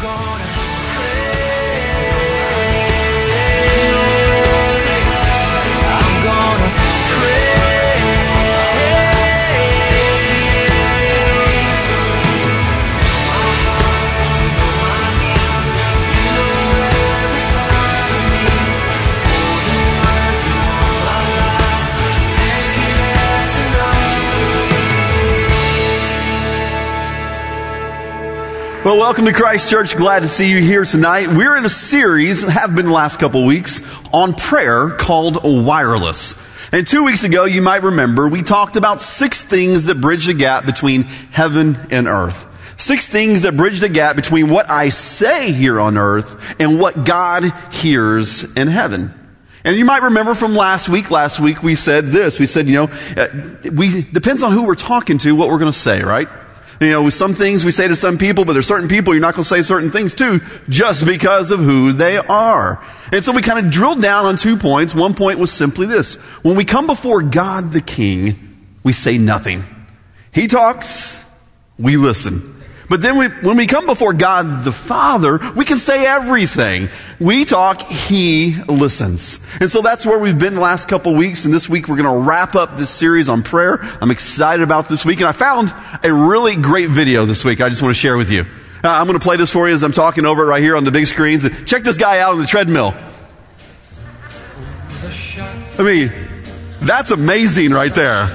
Well, welcome to Christ Church. Glad to see you here tonight. We're in a series, have been the last couple of weeks, on prayer called Wireless. And 2 weeks ago, you might remember, we talked about 6 things that bridge the gap between heaven and earth. 6 things that bridge the gap between what I say here on earth and what God hears in heaven. And you might remember from last week we said this. We said, depends on who we're talking to, what we're going to say, right? With some things we say to some people, but there's certain people you're not going to say certain things to just because of who they are. And so we kind of drilled down on 2 points. One point was simply this. When we come before God the King, we say nothing. He talks, we listen. But then when we come before God the Father, we can say everything. We talk, He listens. And so that's where we've been the last couple of weeks. And this week we're going to wrap up this series on prayer. I'm excited about this week. And I found a really great video this week I just want to share with you. I'm going to play this for you as I'm talking over it right here on the big screens. Check this guy out on the treadmill. I mean, that's amazing right there.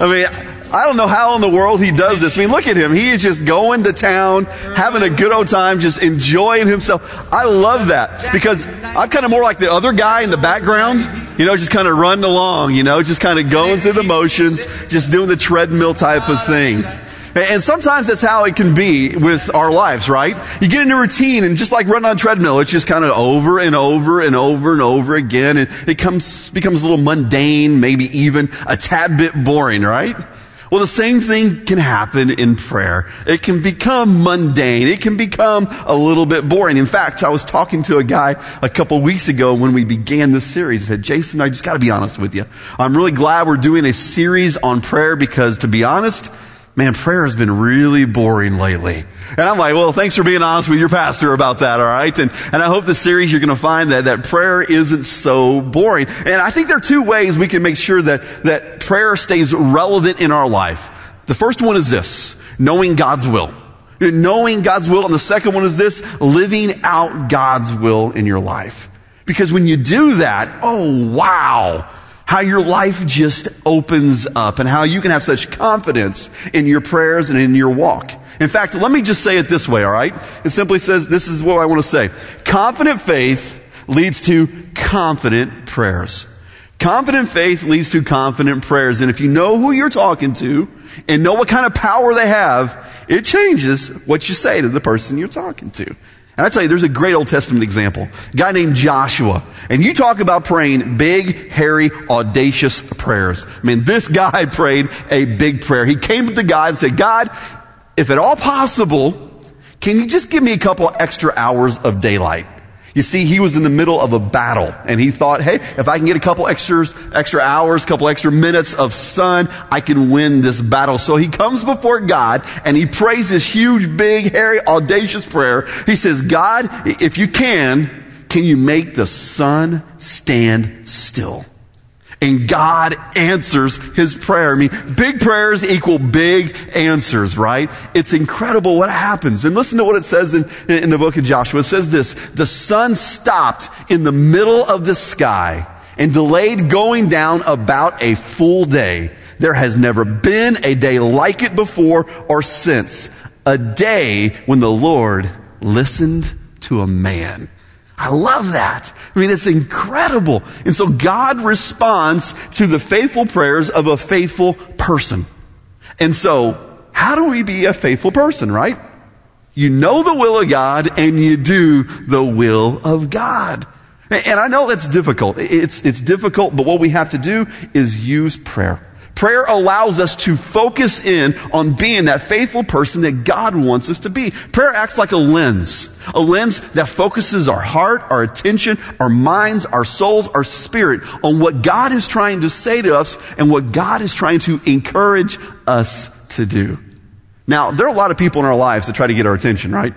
I don't know how in the world he does this. Look at him. He is just going to town, having a good old time, just enjoying himself. I love that because I'm kind of more like the other guy in the background, just kind of running along, just kind of going through the motions, just doing the treadmill type of thing. And sometimes that's how it can be with our lives, right? You get into routine and just like running on a treadmill, it's just kind of over and over and over and over again. And it becomes a little mundane, maybe even a tad bit boring, right? Well, the same thing can happen in prayer. It can become mundane. It can become a little bit boring. In fact, I was talking to a guy a couple weeks ago when we began this series. He said, Jason, I just got to be honest with you. I'm really glad we're doing a series on prayer because, to be honest, man, prayer has been really boring lately. And I'm like, well, thanks for being honest with your pastor about that, all right? And I hope this series you're going to find that prayer isn't so boring. And I think there are 2 ways we can make sure that prayer stays relevant in our life. The first one is this, knowing God's will. Knowing God's will. And the second one is this, living out God's will in your life. Because when you do that, oh, wow, how your life just opens up and how you can have such confidence in your prayers and in your walk. In fact, let me just say it this way, all right? It simply says, this is what I want to say. Confident faith leads to confident prayers. Confident faith leads to confident prayers. And if you know who you're talking to and know what kind of power they have, it changes what you say to the person you're talking to. And I tell you, there's a great Old Testament example. A guy named Joshua. And you talk about praying big, hairy, audacious prayers. This guy prayed a big prayer. He came to God and said, God, if at all possible, can you just give me a couple extra hours of daylight? You see, he was in the middle of a battle and he thought, hey, if I can get a couple extra hours, couple extra minutes of sun, I can win this battle. So he comes before God and he prays this huge, big, hairy, audacious prayer. He says, God, if you can you make the sun stand still? And God answers his prayer. Big prayers equal big answers, right? It's incredible what happens. And listen to what it says in the book of Joshua. It says this, the sun stopped in the middle of the sky and delayed going down about a full day. There has never been a day like it before or since. A day when the Lord listened to a man. I love that. It's incredible. And so God responds to the faithful prayers of a faithful person. And so, how do we be a faithful person, right? You know the will of God and you do the will of God. And I know that's difficult. It's difficult, but what we have to do is use prayer. Prayer allows us to focus in on being that faithful person that God wants us to be. Prayer acts like a lens that focuses our heart, our attention, our minds, our souls, our spirit on what God is trying to say to us and what God is trying to encourage us to do. Now, there are a lot of people in our lives that try to get our attention, right?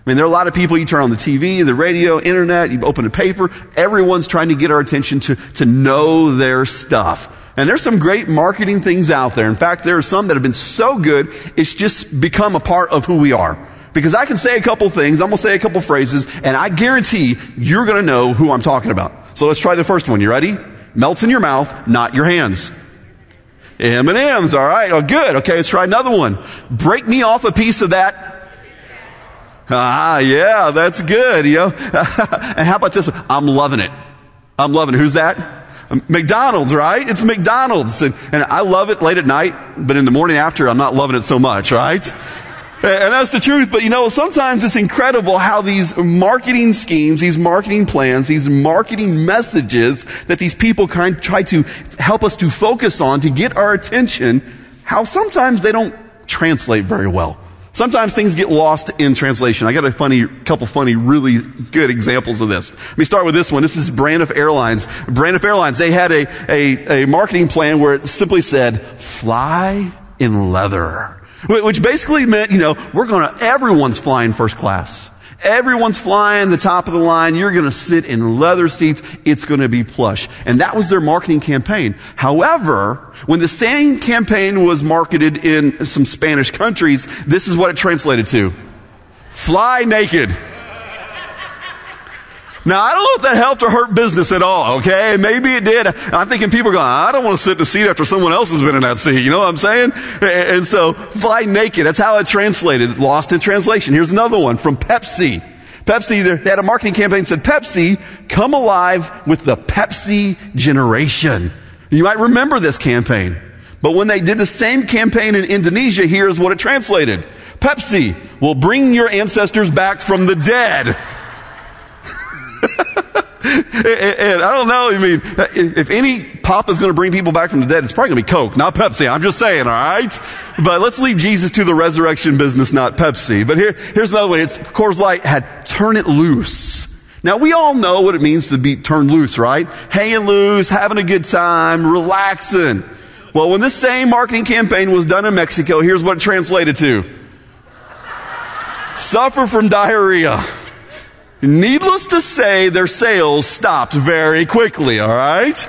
I mean, there are a lot of people, you turn on the TV, the radio, internet, you open a paper, everyone's trying to get our attention to know their stuff. And there's some great marketing things out there. In fact, there are some that have been so good, it's just become a part of who we are. Because I can say a couple things, I'm going to say a couple phrases, and I guarantee you're going to know who I'm talking about. So let's try the first one. You ready? Melts in your mouth, not your hands. M&M's, all right. Oh, good. Okay, let's try another one. Break me off a piece of that. Ah, yeah, that's good, you know. And how about this one? I'm loving it. I'm loving it. Who's that? McDonald's, right? It's McDonald's. And I love it late at night, but in the morning after, I'm not loving it so much, right? And that's the truth. But you know, sometimes it's incredible how these marketing schemes, these marketing plans, these marketing messages that these people kind of try to help us to focus on to get our attention, how sometimes they don't translate very well. Sometimes things get lost in translation. I got a couple funny, really good examples of this. Let me start with this one. This is Braniff Airlines. Braniff Airlines, they had a marketing plan where it simply said, fly in leather. Which basically meant, you know, everyone's flying first class. Everyone's flying the top of the line. You're going to sit in leather seats. It's going to be plush. And that was their marketing campaign. However, when the same campaign was marketed in some Spanish countries, this is what it translated to. Fly naked. Now, I don't know if that helped or hurt business at all, okay? Maybe it did. I'm thinking people are going, I don't want to sit in the seat after someone else has been in that seat. You know what I'm saying? And so, fly naked. That's how it translated. Lost in translation. Here's another one from Pepsi. Pepsi, they had a marketing campaign that said, Pepsi, come alive with the Pepsi generation. You might remember this campaign. But when they did the same campaign in Indonesia, here's what it translated. Pepsi will bring your ancestors back from the dead. And I don't know, I mean, if any pop is going to bring people back from the dead, it's probably going to be Coke, not Pepsi. I'm just saying, all right? But let's leave Jesus to the resurrection business, not Pepsi. But here's another one. It's Coors Light had Turn It Loose. Now, we all know what it means to be turned loose, right? Hanging loose, having a good time, relaxing. Well, when this same marketing campaign was done in Mexico, here's what it translated to. Suffer from diarrhea. Needless to say, their sales stopped very quickly, all right?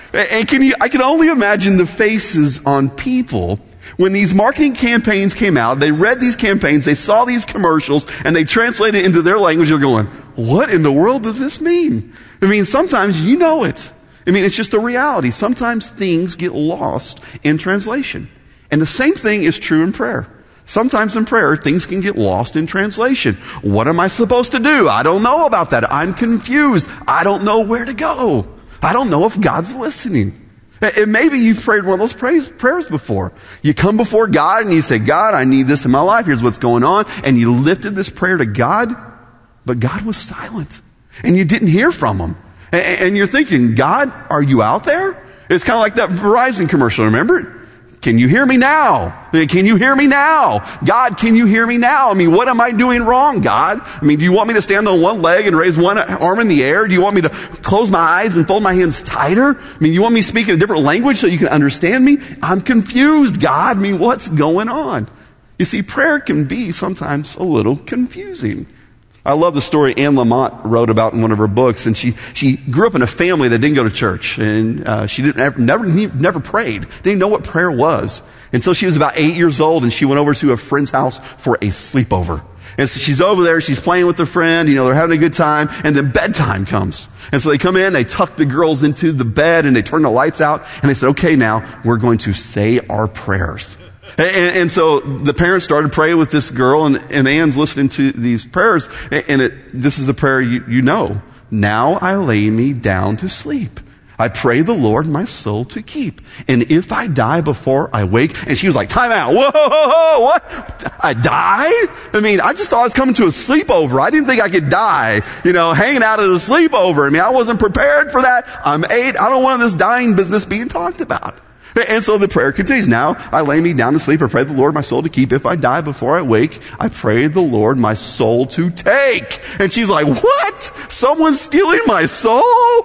And I can only imagine the faces on people when these marketing campaigns came out. They read these campaigns, they saw these commercials, and they translated it into their language. They're going, what in the world does this mean? I mean, sometimes you know it. I mean, it's just a reality. Sometimes things get lost in translation. And the same thing is true in prayer. Sometimes in prayer, things can get lost in translation. What am I supposed to do? I don't know about that. I'm confused. I don't know where to go. I don't know if God's listening. And maybe you've prayed one of those prayers before. You come before God and you say, God, I need this in my life. Here's what's going on. And you lifted this prayer to God, but God was silent. And you didn't hear from him. And you're thinking, God, are you out there? It's kind of like that Verizon commercial, remember it? Can you hear me now? Can you hear me now? God, can you hear me now? I mean, what am I doing wrong, God? I mean, do you want me to stand on one leg and raise one arm in the air? Do you want me to close my eyes and fold my hands tighter? I mean, you want me to speak in a different language so you can understand me? I'm confused, God. I mean, what's going on? You see, prayer can be sometimes a little confusing. I love the story Anne Lamott wrote about in one of her books, and she grew up in a family that didn't go to church, and she never prayed, didn't know what prayer was until she was about 8 years old, and she went over to a friend's house for a sleepover. And so she's over there, she's playing with her friend, you know, they're having a good time, and then bedtime comes. And so they come in, they tuck the girls into the bed, and they turn the lights out, and they said, okay, now we're going to say our prayers. And so the parents started praying with this girl, and Anne's listening to these prayers, and this is the prayer you know. Now I lay me down to sleep. I pray the Lord my soul to keep. And if I die before I wake, and she was like, time out. Whoa, what? I die? I mean, I just thought I was coming to a sleepover. I didn't think I could die, you know, hanging out at a sleepover. I mean, I wasn't prepared for that. I'm 8. I don't want this dying business being talked about. And so the prayer continues. Now I lay me down to sleep. I pray the Lord my soul to keep. If I die before I wake, I pray the Lord my soul to take. And she's like, what? Someone's stealing my soul?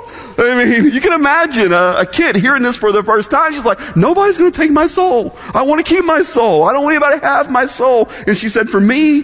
I mean, you can imagine a kid hearing this for the first time. She's like, nobody's going to take my soul. I want to keep my soul. I don't want anybody to have my soul. And she said, for me,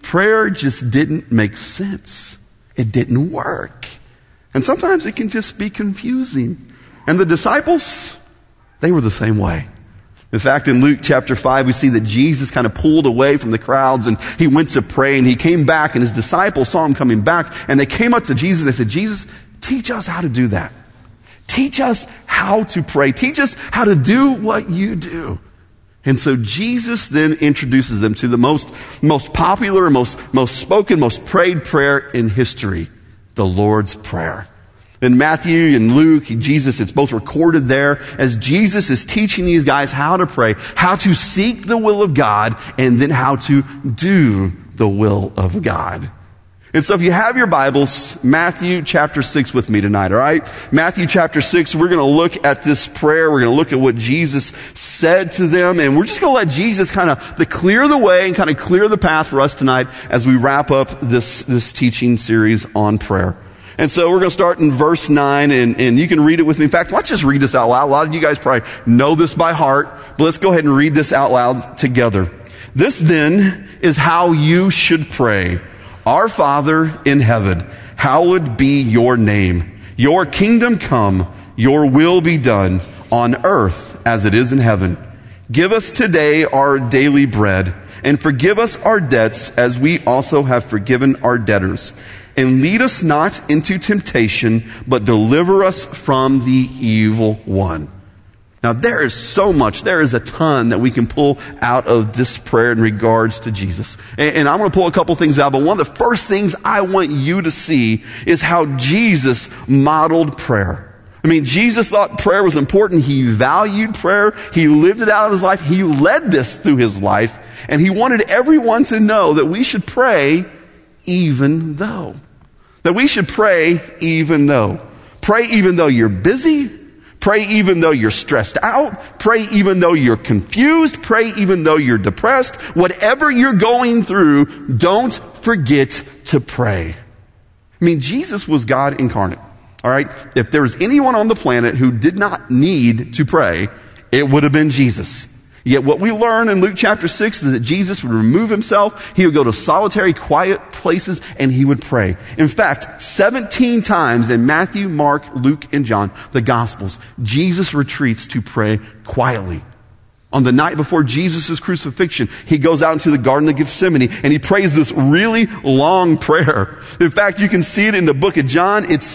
prayer just didn't make sense. It didn't work. And sometimes it can just be confusing. And the disciples, they were the same way. In fact, in Luke chapter 5, we see that Jesus kind of pulled away from the crowds and he went to pray, and he came back, and his disciples saw him coming back, and they came up to Jesus. They said, Jesus, teach us how to do that. Teach us how to pray. Teach us how to do what you do. And so Jesus then introduces them to the most popular, most spoken, most prayed prayer in history, the Lord's Prayer. In Matthew and Luke, it's both recorded there as Jesus is teaching these guys how to pray, how to seek the will of God, and then how to do the will of God. And so if you have your Bibles, Matthew chapter 6 with me tonight, all right? Matthew chapter 6, we're going to look at this prayer. We're going to look at what Jesus said to them, and we're just going to let Jesus kind of clear the way and kind of clear the path for us tonight as we wrap up this teaching series on prayer. And so we're going to start in verse 9, and you can read it with me. In fact, let's just read this out loud. A lot of you guys probably know this by heart, but let's go ahead and read this out loud together. This then is how you should pray. Our Father in heaven, hallowed be your name. Your kingdom come, your will be done on earth as it is in heaven. Give us today our daily bread, and forgive us our debts as we also have forgiven our debtors. And lead us not into temptation, but deliver us from the evil one. Now there is so much, there is a ton that we can pull out of this prayer in regards to Jesus. And I'm going to pull a couple things out, but one of the first things I want you to see is how Jesus modeled prayer. I mean, Jesus thought prayer was important. He valued prayer. He lived it out in his life. He led this through his life. And he wanted everyone to know that we should pray even though. That we should pray even though. Pray even though you're busy. Pray even though you're stressed out. Pray even though you're confused. Pray even though you're depressed. Whatever you're going through, don't forget to pray. I mean, Jesus was God incarnate. All right? If there was anyone on the planet who did not need to pray, it would have been Jesus. Yet what we learn in Luke chapter 6 is that Jesus would remove himself. He would go to solitary, quiet places, and he would pray. In fact, 17 times in Matthew, Mark, Luke, and John, the Gospels, Jesus retreats to pray quietly. On the night before Jesus' crucifixion, he goes out into the Garden of Gethsemane, and he prays this really long prayer. In fact, you can see it in the book of John. It's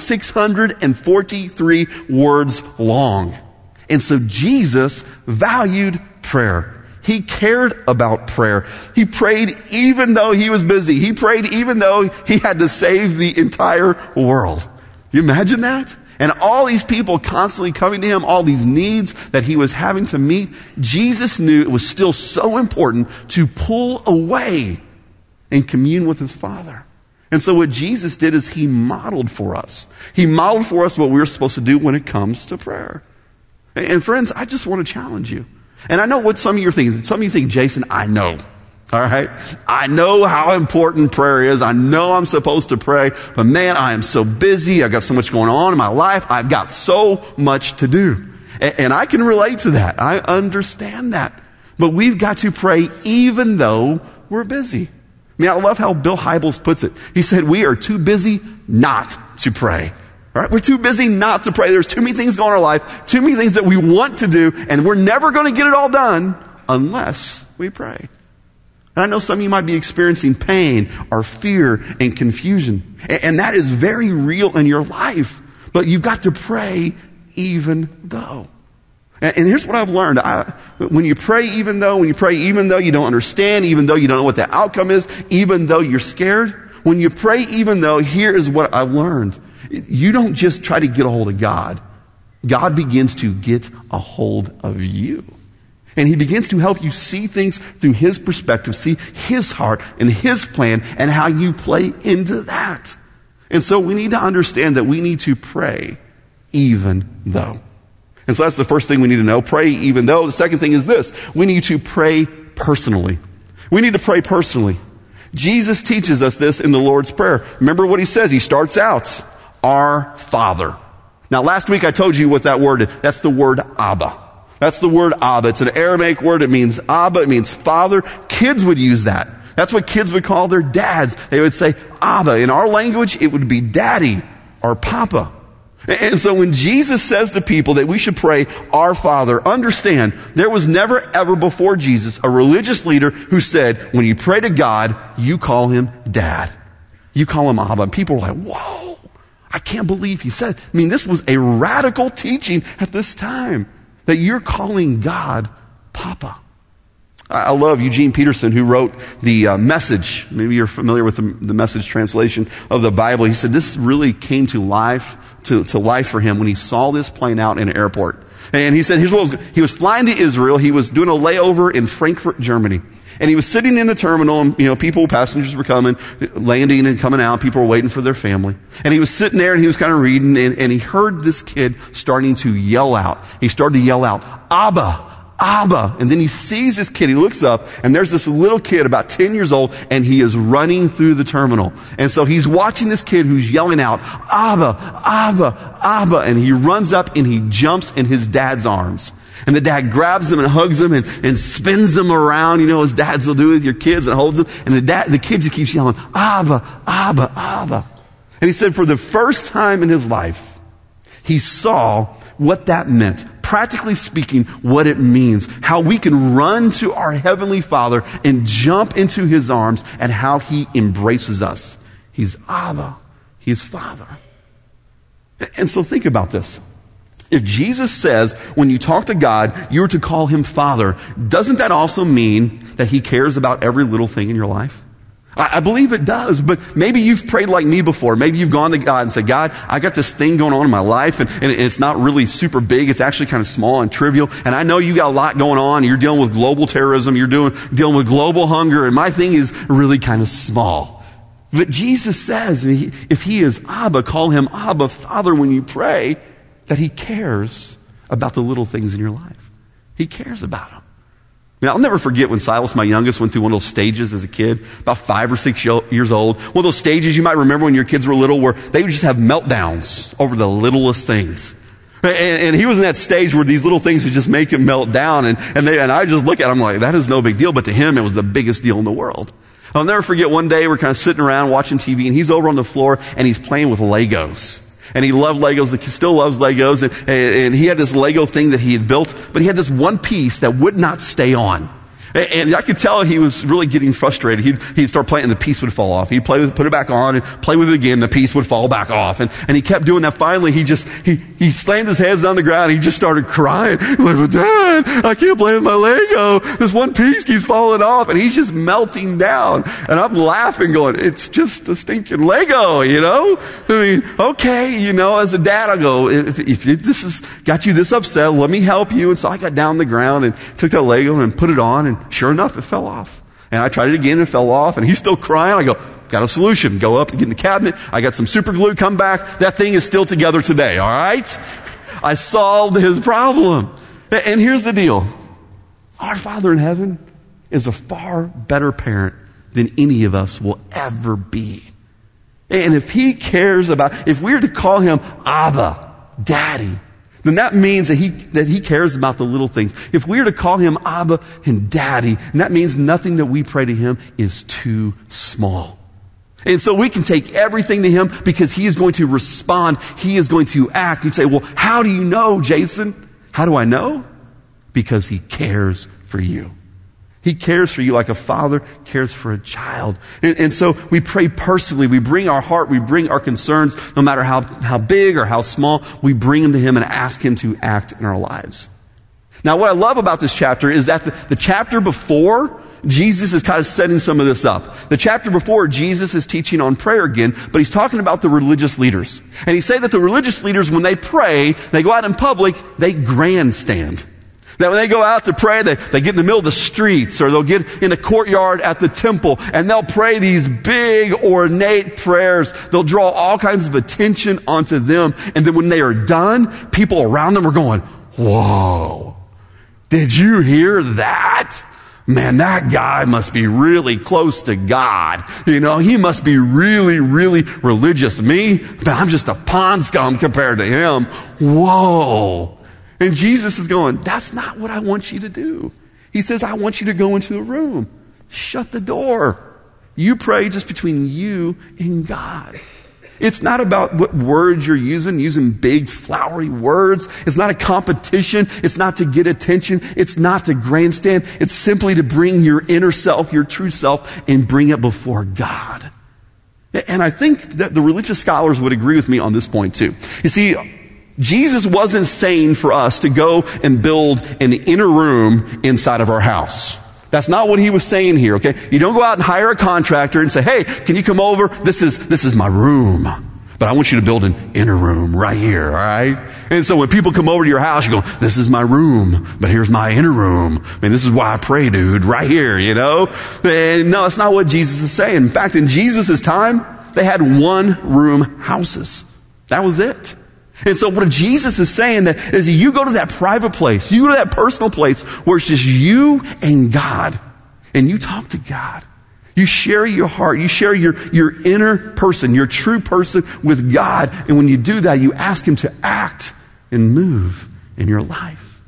643 words long. And so Jesus valued prayer. He cared about prayer. He prayed even though he was busy. He prayed even though he had to save the entire world. You imagine that? And all these people constantly coming to him, all these needs that he was having to meet, Jesus knew it was still so important to pull away and commune with his Father. And so what Jesus did is he modeled for us. He modeled for us what we're supposed to do when it comes to prayer. And friends, I just want to challenge you. And I know what some of you are thinking. Some of you think, Jason, I know. All right? I know how important prayer is. I know I'm supposed to pray. But man, I am so busy. I've got so much going on in my life. I've got so much to do. And I can relate to that. I understand that. But we've got to pray even though we're busy. I mean, I love how Bill Hybels puts it. He said, we are too busy not to pray. All right? We're too busy not to pray. There's too many things going on in our life, too many things that we want to do, and we're never going to get it all done unless we pray. And I know some of you might be experiencing pain or fear and confusion, and that is very real in your life, but you've got to pray even though. And here's what I've learned. When you pray even though you don't understand, even though you don't know what the outcome is, even though you're scared, when you pray even though, here is what I've learned. You don't just try to get a hold of God. God begins to get a hold of you. And he begins to help you see things through his perspective, see his heart and his plan and how you play into that. And so we need to understand that we need to pray even though. And so that's the first thing we need to know. Pray even though. The second thing is this. We need to pray personally. We need to pray personally. Jesus teaches us this in the Lord's Prayer. Remember what he says. He starts out, our Father. Now, last week I told you what that word is. That's the word Abba. That's the word Abba. It's an Aramaic word. It means Abba. It means father. Kids would use that. That's what kids would call their dads. They would say, Abba. In our language, it would be daddy or papa. And so when Jesus says to people that we should pray, our Father, understand, there was never ever before Jesus a religious leader who said, when you pray to God, you call him dad. You call him Abba. And people were like, whoa, I can't believe he said it. I mean, this was a radical teaching at this time, that you're calling God Papa. I love Eugene Peterson, who wrote the Message. Maybe you're familiar with the Message translation of the Bible. He said this really came to life for him when he saw this playing out in an airport. And he said, here's what he was flying to Israel. He was doing a layover in Frankfurt, Germany. And he was sitting in the terminal, and passengers were coming, landing and coming out. People were waiting for their family. And he was sitting there and he was kind of reading, and he heard this kid starting to yell out. He started to yell out, Abba, Abba. And then he sees this kid. He looks up, and there's this little kid about 10 years old, and he is running through the terminal. And so he's watching this kid who's yelling out, Abba, Abba, Abba. And he runs up and he jumps in his dad's arms. And the dad grabs him and hugs him and spins him around, as dads will do with your kids, and holds him. And the kid just keeps yelling, Abba, Abba, Abba. And he said for the first time in his life, he saw what that meant. Practically speaking, what it means, how we can run to our Heavenly Father and jump into his arms, and how he embraces us. He's Abba. He's Father. And so think about this. If Jesus says when you talk to God, you're to call him Father, doesn't that also mean that he cares about every little thing in your life? I believe it does, but maybe you've prayed like me before. Maybe you've gone to God and said, God, I got this thing going on in my life, and it's not really super big. It's actually kind of small and trivial. And I know you got a lot going on. You're dealing with global terrorism. You're dealing with global hunger. And my thing is really kind of small. But Jesus says, if he is Abba, call him Abba, Father, when you pray, that he cares about the little things in your life. He cares about them. I'll never forget when Silas, my youngest, went through one of those stages as a kid, about 5 or 6 years old. One of those stages you might remember when your kids were little, where they would just have meltdowns over the littlest things. And he was in that stage where these little things would just make him melt down. And I just look at him like, that is no big deal. But to him, it was the biggest deal in the world. I'll never forget one day we're kind of sitting around watching TV, and he's over on the floor and he's playing with Legos. And he loved Legos. He still loves Legos. And he had this Lego thing that he had built, but he had this one piece that would not stay on. And I could tell he was really getting frustrated. He'd start playing and the piece would fall off. He'd play with it, put it back on, and play with it again. The piece would fall back off. And he kept doing that. Finally, he slammed his hands on the ground. He just started crying. He's like, Dad, I can't play with my Lego. This one piece keeps falling off. And he's just melting down. And I'm laughing going, it's just a stinking Lego, okay, as a dad, I go, if this has got you this upset, let me help you. And so I got down on the ground and took that Lego and put it on, and sure enough, it fell off. And I tried it again, and it fell off, and he's still crying. I go, got a solution. Go up and get in the cabinet. I got some super glue, come back. That thing is still together today, all right? I solved his problem. And here's the deal. Our Father in heaven is a far better parent than any of us will ever be. And if he cares if we're to call him Abba, Daddy, then that means that he cares about the little things. If we are to call him Abba and Daddy, and that means nothing that we pray to him is too small. And so we can take everything to him because he is going to respond. He is going to act. You say, well, how do you know, Jason? How do I know? Because he cares for you. He cares for you like a father cares for a child. And so we pray personally. We bring our heart. We bring our concerns, no matter how big or how small. We bring them to him and ask him to act in our lives. Now, what I love about this chapter is that the chapter before, Jesus is kind of setting some of this up. The chapter before, Jesus is teaching on prayer again, but he's talking about the religious leaders. And he said that the religious leaders, when they pray, they go out in public, they grandstand. That when they go out to pray, they get in the middle of the streets, or they'll get in a courtyard at the temple, and they'll pray these big ornate prayers. They'll draw all kinds of attention onto them. And then when they are done, people around them are going, whoa, did you hear that? Man, that guy must be really close to God. He must be really, really religious. Me, I'm just a pond scum compared to him. Whoa. And Jesus is going, that's not what I want you to do. He says, I want you to go into a room, shut the door, You pray just between you and God. It's not about what words you're using big, flowery words. It's not a competition. It's not to get attention. It's not to grandstand. It's simply to bring your inner self, your true self, and bring it before God. And I think that the religious scholars would agree with me on this point too. You see, Jesus wasn't saying for us to go and build an inner room inside of our house. That's not what he was saying here, okay? You don't go out and hire a contractor and say, hey, can you come over? This is my room. But I want you to build an inner room right here, all right? And so when people come over to your house, you go, this is my room, but here's my inner room. I mean, this is why I pray, dude, right here, you know? And no, that's not what Jesus is saying. In fact, in Jesus' time, they had one-room houses. That was it. And so what Jesus is saying that is you go to that private place, you go to that personal place where it's just you and God, and you talk to God. You share your heart, you share your inner person, your true person with God. And when you do that, you ask him to act and move in your life.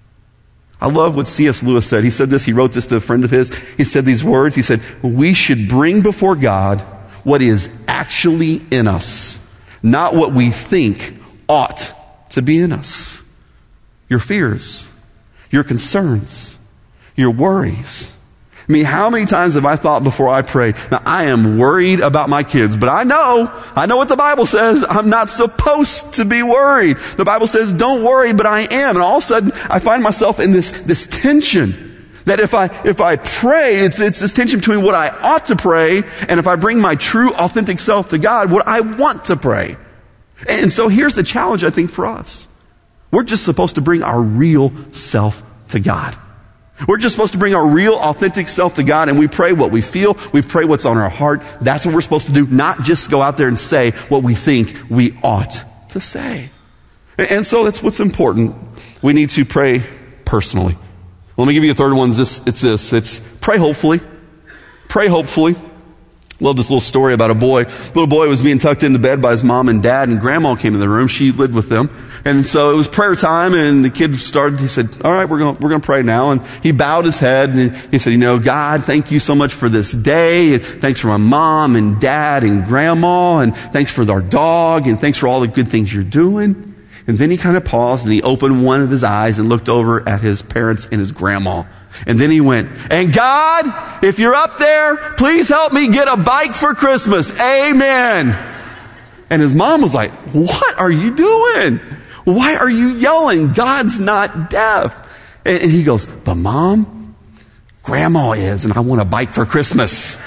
I love what C.S. Lewis said. He said this, he wrote this to a friend of his. He said these words, he said, we should bring before God what is actually in us, not what we think ought to be in us. Your fears, your concerns, your worries. I mean, how many times have I thought before I prayed, now I am worried about my kids, but I know what the Bible says. I'm not supposed to be worried. The Bible says, don't worry, but I am. And all of a sudden, I find myself in this tension that if I pray, it's this tension between what I ought to pray and if I bring my true, authentic self to God, what I want to pray. And so here's the challenge, I think, for us. We're just supposed to bring our real self to God. We're just supposed to bring our real, authentic self to God, and we pray what we feel. We pray what's on our heart. That's what we're supposed to do, not just go out there and say what we think we ought to say. And so that's what's important. We need to pray personally. Let me give you a third one. It's pray hopefully. Pray hopefully. Love this little story about a boy. Little boy was being tucked into bed by his mom and dad, and grandma came in the room. She lived with them. And so it was prayer time, and the kid he said, all right, we're going to pray now. And he bowed his head, and he said, God, thank you so much for this day. And thanks for my mom and dad and grandma, and thanks for our dog, and thanks for all the good things you're doing. And then he kind of paused, and he opened one of his eyes and looked over at his parents and his grandma. And then he went, and God, if you're up there, please help me get a bike for Christmas. Amen. And his mom was like, what are you doing? Why are you yelling? God's not deaf. And he goes, but Mom, Grandma is, and I want a bike for Christmas.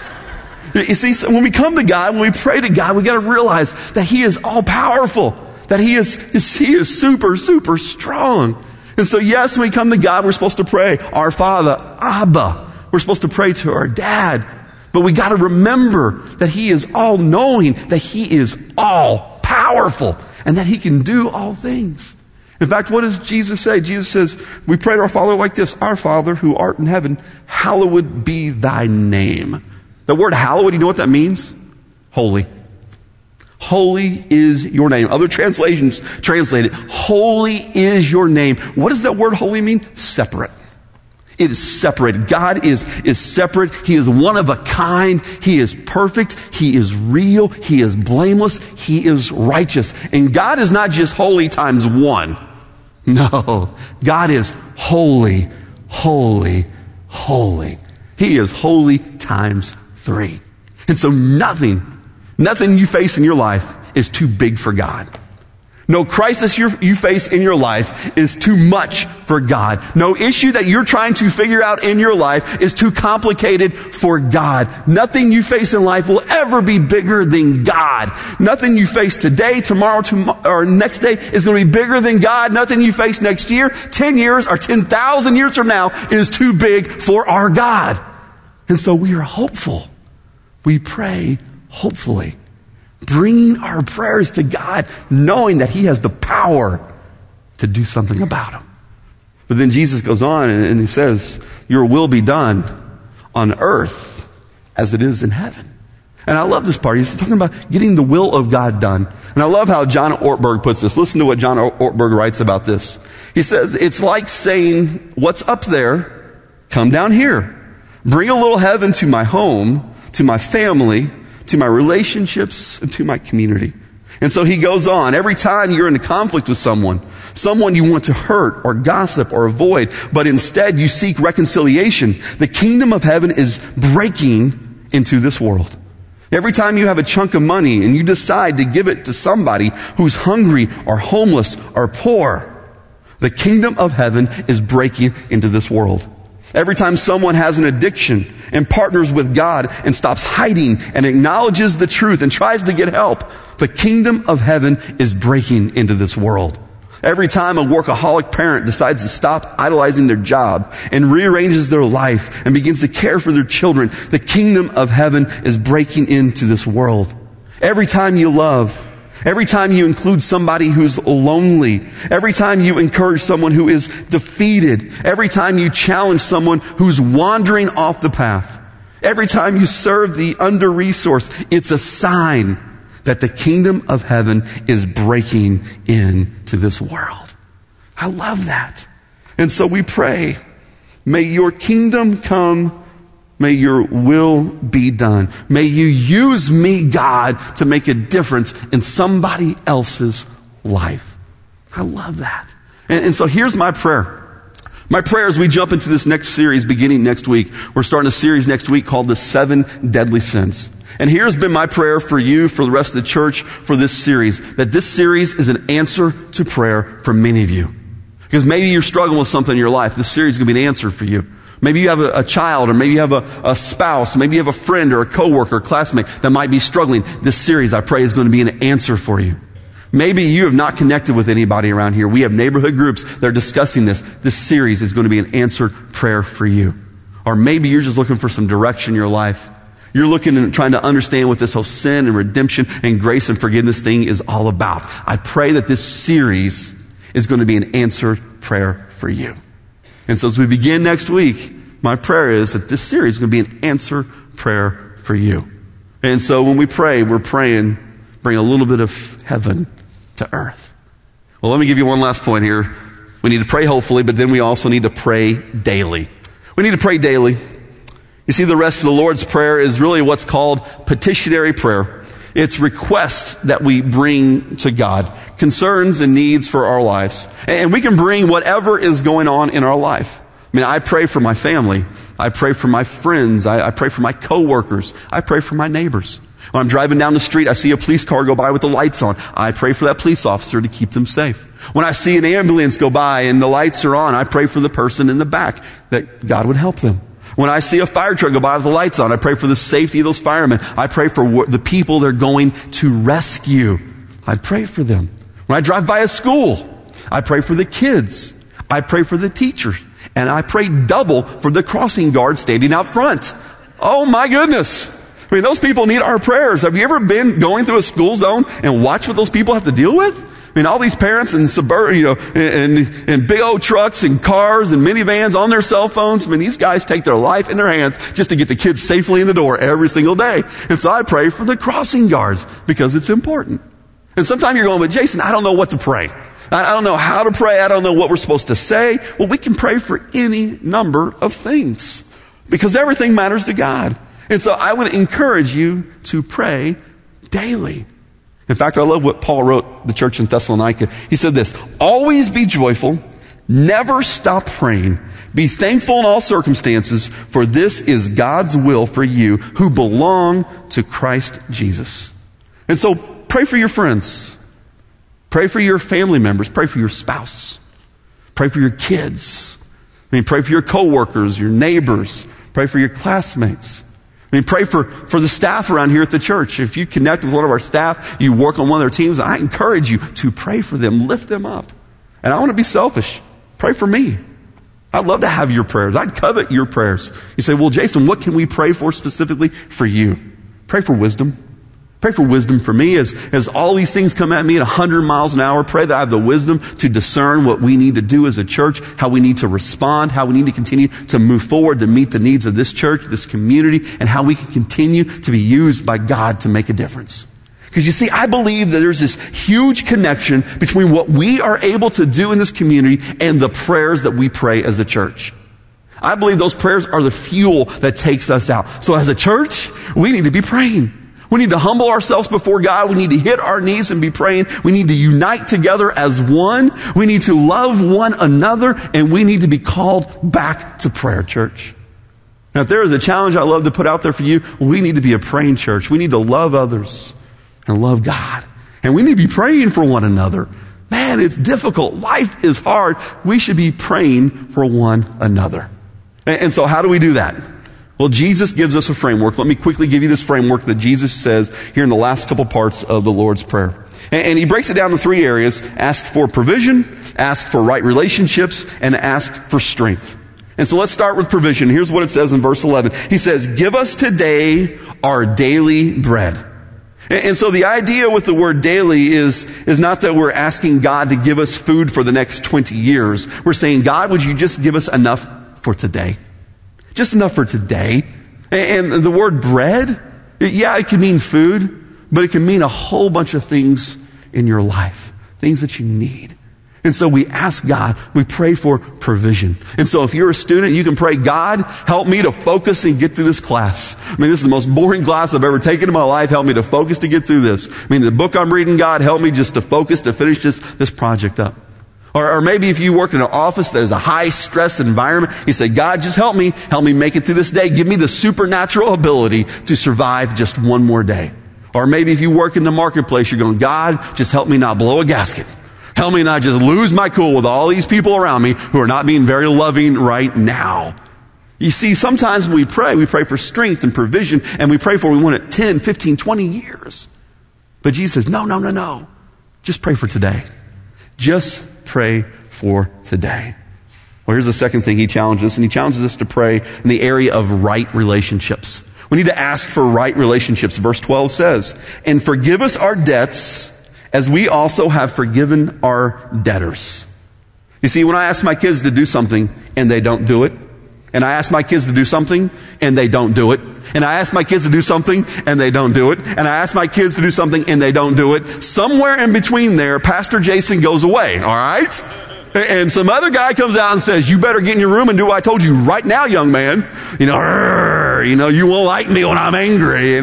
You see, when we come to God, when we pray to God, we got to realize that he is all powerful, that he is super, super strong. And so, yes, when we come to God, we're supposed to pray, our Father, Abba. We're supposed to pray to our dad. But we got to remember that he is all knowing, that he is all powerful, and that he can do all things. In fact, what does Jesus say? Jesus says, we pray to our Father like this, our Father who art in heaven, hallowed be thy name. The word hallowed, you know what that means? Holy. Holy is your name. Other translations translate it, holy is your name. What does that word holy mean? Separate. It is separate. God is separate. He is one of a kind. He is perfect. He is real. He is blameless. He is righteous. And God is not just holy times one. No. God is holy, holy, holy. He is holy times 3. And so nothing you face in your life is too big for God. No crisis you face in your life is too much for God. No issue that you're trying to figure out in your life is too complicated for God. Nothing you face in life will ever be bigger than God. Nothing you face today, tomorrow, or next day is going to be bigger than God. Nothing you face next year, 10 years, or 10,000 years from now is too big for our God. And so we are hopeful. We pray hopefully, bringing our prayers to God, knowing that he has the power to do something about them. But then Jesus goes on and he says, your will be done on earth as it is in heaven. And I love this part. He's talking about getting the will of God done. And I love how John Ortberg puts this. Listen to what John Ortberg writes about this. He says, it's like saying, what's up there, come down here. Bring a little heaven to my home, to my family, to my relationships, and to my community. And so he goes on. Every time you're in a conflict with someone you want to hurt or gossip or avoid, but instead you seek reconciliation, the kingdom of heaven is breaking into this world. Every time you have a chunk of money and you decide to give it to somebody who's hungry or homeless or poor, the kingdom of heaven is breaking into this world. Every time someone has an addiction and partners with God and stops hiding and acknowledges the truth and tries to get help, the kingdom of heaven is breaking into this world. Every time a workaholic parent decides to stop idolizing their job and rearranges their life and begins to care for their children, the kingdom of heaven is breaking into this world. Every time you love, every time you include somebody who's lonely, every time you encourage someone who is defeated, every time you challenge someone who's wandering off the path, every time you serve the under-resourced, it's a sign that the kingdom of heaven is breaking into this world. I love that. And so we pray, may your kingdom come, may your will be done. May you use me, God, to make a difference in somebody else's life. I love that. And so here's my prayer. My prayer as we jump into this next series beginning next week. We're starting a series next week called The 7 Deadly Sins. And here's been my prayer for you, for the rest of the church, for this series, that this series is an answer to prayer for many of you. Because maybe you're struggling with something in your life. This series is going to be an answer for you. Maybe you have a child, or maybe you have a spouse, maybe you have a friend or a coworker or classmate that might be struggling. This series, I pray, is going to be an answer for you. Maybe you have not connected with anybody around here. We have neighborhood groups that are discussing this. This series is going to be an answered prayer for you. Or maybe you're just looking for some direction in your life. You're looking and trying to understand what this whole sin and redemption and grace and forgiveness thing is all about. I pray that this series is going to be an answered prayer for you. And so as we begin next week, my prayer is that this series is going to be an answered prayer for you. And so when we pray, we're praying, bring a little bit of heaven to earth. Well, let me give you one last point here. We need to pray hopefully, but then we also need to pray daily. We need to pray daily. You see, the rest of the Lord's Prayer is really what's called petitionary prayer. It's requests that we bring to God, concerns and needs for our lives. And we can bring whatever is going on in our life. I mean, I pray for my family. I pray for my friends. I pray for my coworkers. I pray for my neighbors. When I'm driving down the street, I see a police car go by with the lights on. I pray for that police officer to keep them safe. When I see an ambulance go by and the lights are on, I pray for the person in the back that God would help them. When I see a fire truck go by with the lights on, I pray for the safety of those firemen. I pray for the people they're going to rescue. I pray for them. When I drive by a school, I pray for the kids. I pray for the teachers. And I pray double for the crossing guard standing out front. Oh my goodness. I mean, those people need our prayers. Have you ever been going through a school zone and watched what those people have to deal with? I mean, all these parents in suburban, and big old trucks and cars and minivans on their cell phones. I mean, these guys take their life in their hands just to get the kids safely in the door every single day. And so I pray for the crossing guards because it's important. And sometimes you're going, but Jason, I don't know what to pray. I don't know how to pray. I don't know what we're supposed to say. Well, we can pray for any number of things because everything matters to God. And so I would encourage you to pray daily. In fact, I love what Paul wrote the church in Thessalonica. He said this, always be joyful, never stop praying, be thankful in all circumstances, for this is God's will for you who belong to Christ Jesus. And so pray for your friends. Pray for your family members. Pray for your spouse. Pray for your kids. Pray for your coworkers, your neighbors. Pray for your classmates. Pray for the staff around here at the church. If you connect with one of our staff, you work on one of their teams, I encourage you to pray for them, lift them up. And I want to be selfish. Pray for me. I'd love to have your prayers. I'd covet your prayers. You say, well, Jason, what can we pray for specifically for you? Pray for wisdom. Pray for wisdom for me as all these things come at me at 100 miles an hour. Pray that I have the wisdom to discern what we need to do as a church, how we need to respond, how we need to continue to move forward to meet the needs of this church, this community, and how we can continue to be used by God to make a difference. Because you see, I believe that there's this huge connection between what we are able to do in this community and the prayers that we pray as a church. I believe those prayers are the fuel that takes us out. So as a church, we need to be praying. We need to humble ourselves before God. We need to hit our knees and be praying. We need to unite together as one. We need to love one another, and we need to be called back to prayer, church. Now, if there is a challenge I love to put out there for you, we need to be a praying church. We need to love others and love God. And we need to be praying for one another. Man, it's difficult. Life is hard. We should be praying for one another. And so how do we do that? Well, Jesus gives us a framework. Let me quickly give you this framework that Jesus says here in the last couple parts of the Lord's Prayer. And he breaks it down in 3 areas. Ask for provision, ask for right relationships, and ask for strength. And so let's start with provision. Here's what it says in verse 11. He says, give us today our daily bread. And so the idea with the word daily is not that we're asking God to give us food for the next 20 years. We're saying, God, would you just give us enough for today? Just enough for today. And the word bread, it can mean food, but it can mean a whole bunch of things in your life, things that you need. And so we ask God, we pray for provision. And so if you're a student, you can pray, God, help me to focus and get through this class. I mean, this is the most boring class I've ever taken in my life. Help me to focus to get through this. I mean, the book I'm reading, God, help me just to focus to finish this project up. Or maybe if you work in an office that is a high-stress environment, you say, God, just help me make it through this day. Give me the supernatural ability to survive just one more day. Or maybe if you work in the marketplace, you're going, God, just help me not blow a gasket. Help me not just lose my cool with all these people around me who are not being very loving right now. You see, sometimes when we pray for strength and provision, and we want it 10, 15, 20 years. But Jesus says, no. Just pray for today. Just pray for today. Well, here's the second thing he challenges us, and he challenges us to pray in the area of right relationships. We need to ask for right relationships. Verse 12 says, and forgive us our debts as we also have forgiven our debtors. You see, when I ask my kids to do something and they don't do it, and I ask my kids to do something and they don't do it, and I ask my kids to do something and they don't do it, and I ask my kids to do something and they don't do it, somewhere in between there, Pastor Jason goes away, all right? And some other guy comes out and says, you better get in your room and do what I told you right now, young man. You won't like me when I'm angry,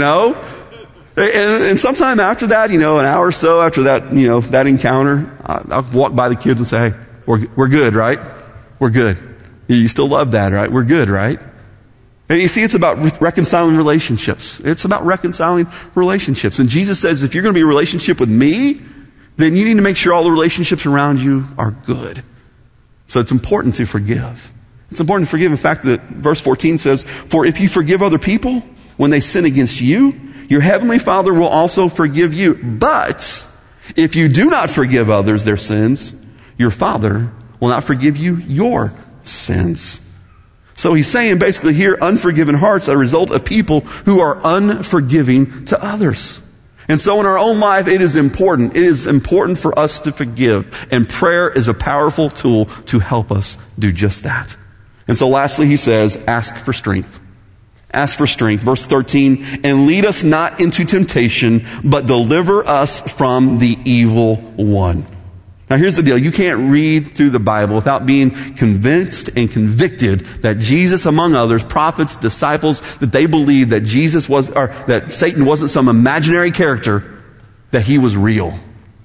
And sometime after that, an hour or so after that, that encounter, I'll walk by the kids and say, hey, we're good, right? We're good. You still love Dad, right? We're good, right? And you see, it's about reconciling relationships. It's about reconciling relationships. And Jesus says, if you're going to be in a relationship with me, then you need to make sure all the relationships around you are good. So it's important to forgive. It's important to forgive. In fact, verse 14 says, for if you forgive other people when they sin against you, your heavenly Father will also forgive you. But if you do not forgive others their sins, your Father will not forgive you your sins. So he's saying basically here, unforgiven hearts are a result of people who are unforgiving to others. And so in our own life, it is important. It is important for us to forgive. And prayer is a powerful tool to help us do just that. And so lastly, he says, ask for strength. Ask for strength. Verse 13, and lead us not into temptation, but deliver us from the evil one. Now here's the deal. You can't read through the Bible without being convinced and convicted that Jesus, among others, prophets, disciples, that they believed that that Satan wasn't some imaginary character, that he was real.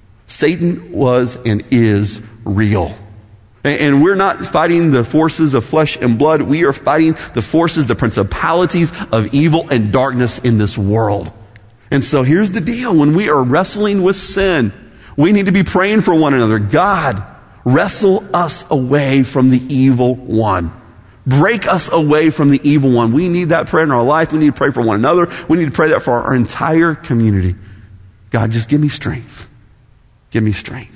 Satan was and is real. And we're not fighting the forces of flesh and blood. We are fighting the forces, the principalities of evil and darkness in this world. And so here's the deal. When we are wrestling with sin, we need to be praying for one another. God, wrestle us away from the evil one. Break us away from the evil one. We need that prayer in our life. We need to pray for one another. We need to pray that for our entire community. God, just give me strength. Give me strength.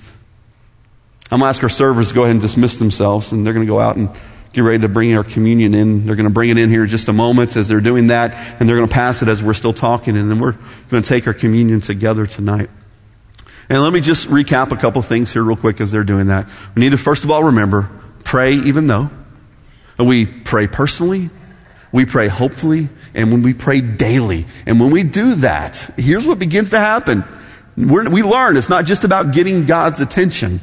I'm going to ask our servers to go ahead and dismiss themselves, and they're going to go out and get ready to bring our communion in. They're going to bring it in here in just a moment as they're doing that, and they're going to pass it as we're still talking, and then we're going to take our communion together tonight. And let me just recap a couple things here real quick as they're doing that. We need to first of all remember, pray even though. We pray personally, we pray hopefully, and when we pray daily. And when we do that, here's what begins to happen. We learn it's not just about getting God's attention.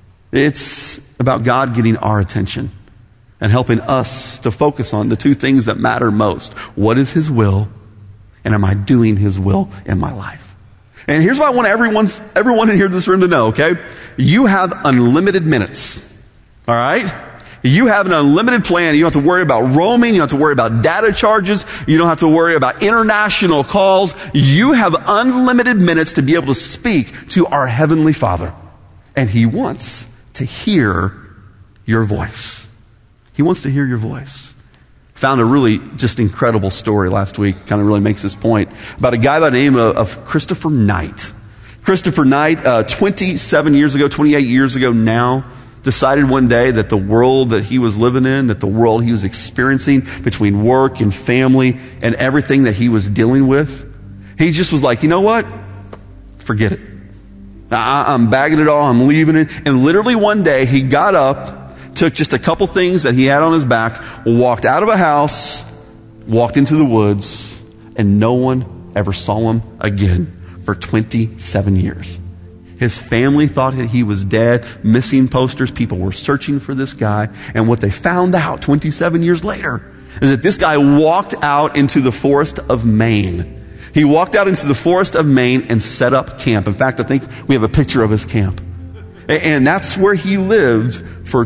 It's about God getting our attention and helping us to focus on the two things that matter most. What is His will And am I doing his will in my life? And here's what I want everyone in here in this room to know, okay? You have unlimited minutes, all right? You have an unlimited plan. You don't have to worry about roaming. You don't have to worry about data charges. You don't have to worry about international calls. You have unlimited minutes to be able to speak to our Heavenly Father. And he wants to hear your voice. He wants to hear your voice. Found a really just incredible story last week, kind of really makes this point, about a guy by the name of Christopher Knight. Christopher Knight, 28 years ago now, decided one day that the world that he was living in, that the world he was experiencing between work and family and everything that he was dealing with, he just was like, you know what? Forget it. I'm bagging it all. I'm leaving it. And literally one day he got up, took just a couple things that he had on his back, walked out of a house, walked into the woods, and no one ever saw him again for 27 years. His family thought that he was dead, missing posters. People were searching for this guy. And what they found out 27 years later is that this guy walked out into the forest of Maine. He walked out into the forest of Maine and set up camp. In fact, I think we have a picture of his camp. And that's where he lived for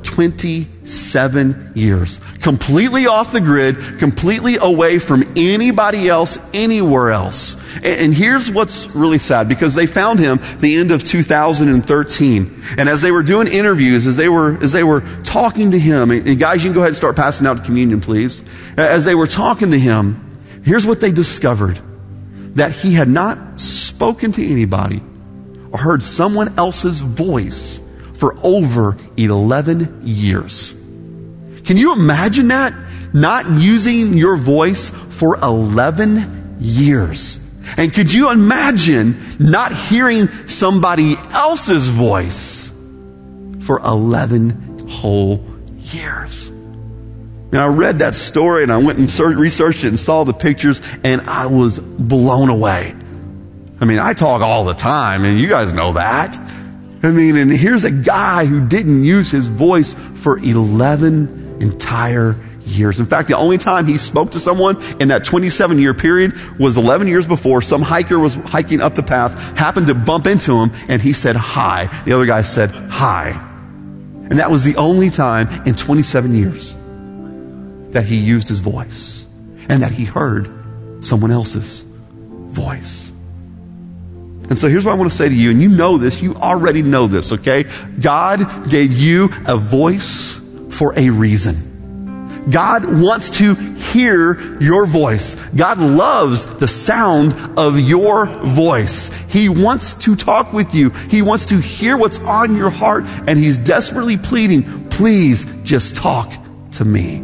27 years. Completely off the grid, completely away from anybody else, anywhere else. And here's what's really sad, because they found him at the end of 2013. And as they were doing interviews, as they were talking to him, and guys, you can go ahead and start passing out communion, please. As they were talking to him, here's what they discovered. That he had not spoken to anybody or heard someone else's voice for over 11 years. Can you imagine that? Not using your voice for 11 years. And could you imagine not hearing somebody else's voice for 11 whole years? Now, I read that story and I went and researched it and saw the pictures, and I was blown away. I mean, I talk all the time, and you guys know that. I mean, and here's a guy who didn't use his voice for 11 entire years. In fact, the only time he spoke to someone in that 27-year period was 11 years before. Some hiker was hiking up the path, happened to bump into him, and he said, hi. The other guy said, hi. And that was the only time in 27 years that he used his voice and that he heard someone else's voice. And so here's what I want to say to you, and you know this, you already know this, okay? God gave you a voice for a reason. God wants to hear your voice. God loves the sound of your voice. He wants to talk with you. He wants to hear what's on your heart, and he's desperately pleading, please just talk to me.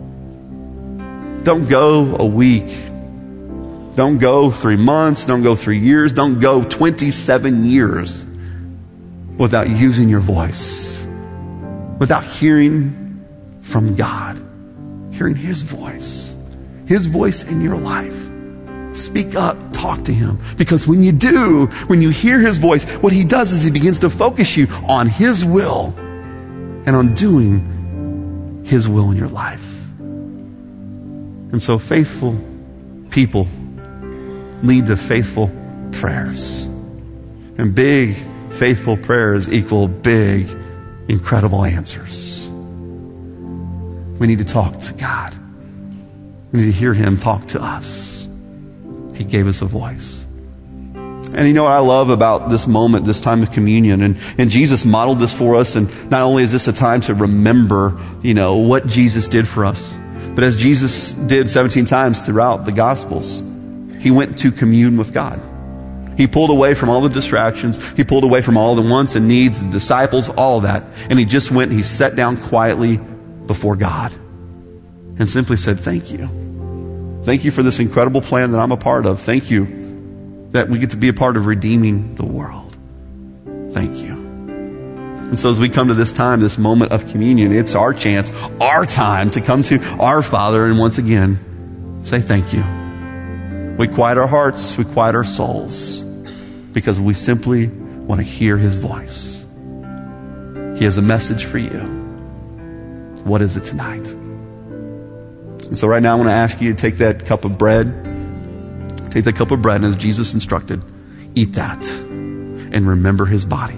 Don't go a week. Don't go 3 months. Don't go 3 years. Don't go 27 years without using your voice, without hearing from God, hearing his voice in your life. Speak up, talk to him. Because when you do, when you hear his voice, what he does is he begins to focus you on his will and on doing his will in your life. And so faithful people lead to faithful prayers. And big, faithful prayers equal big, incredible answers. We need to talk to God. We need to hear him talk to us. He gave us a voice. And you know what I love about this moment, this time of communion, and Jesus modeled this for us, and not only is this a time to remember, what Jesus did for us, but as Jesus did 17 times throughout the Gospels, he went to commune with God. He pulled away from all the distractions. He pulled away from all the wants and needs, the disciples, all of that. And he just went and he sat down quietly before God and simply said, thank you. Thank you for this incredible plan that I'm a part of. Thank you that we get to be a part of redeeming the world. Thank you. And so as we come to this time, this moment of communion, it's our chance, our time to come to our Father and once again say thank you. We quiet our hearts, we quiet our souls, because we simply want to hear his voice. He has a message for you. What is it tonight? And so right now I want to ask you to take that cup of bread, Take the cup of bread, and as Jesus instructed, eat that and remember his body.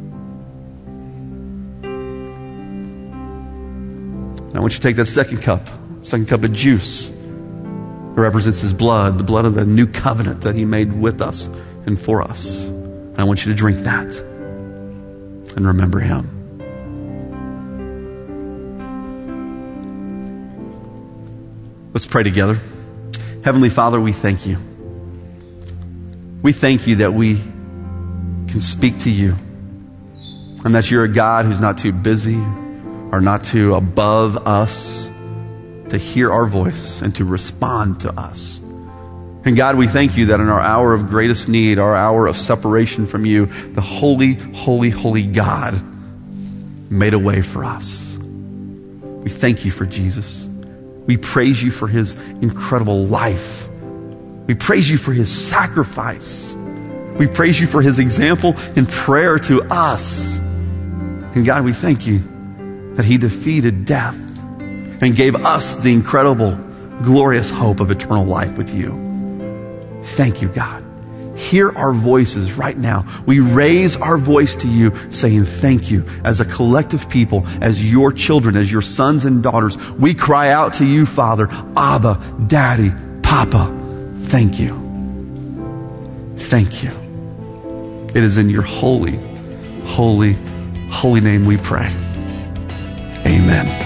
And I want you to take that second cup of juice. It represents his blood, the blood of the new covenant that he made with us and for us. And I want you to drink that and remember him. Let's pray together. Heavenly Father, we thank you. We thank you that we can speak to you and that you're a God who's not too busy or not too above us to hear our voice and to respond to us. And God, we thank you that in our hour of greatest need, our hour of separation from you, the holy, holy, holy God made a way for us. We thank you for Jesus. We praise you for his incredible life. We praise you for his sacrifice. We praise you for his example in prayer to us. And God, we thank you that he defeated death and gave us the incredible, glorious hope of eternal life with you. Thank you, God. Hear our voices right now. We raise our voice to you saying thank you as a collective people, as your children, as your sons and daughters. We cry out to you, Father, Abba, Daddy, Papa, thank you. Thank you. It is in your holy, holy, holy name we pray. Amen.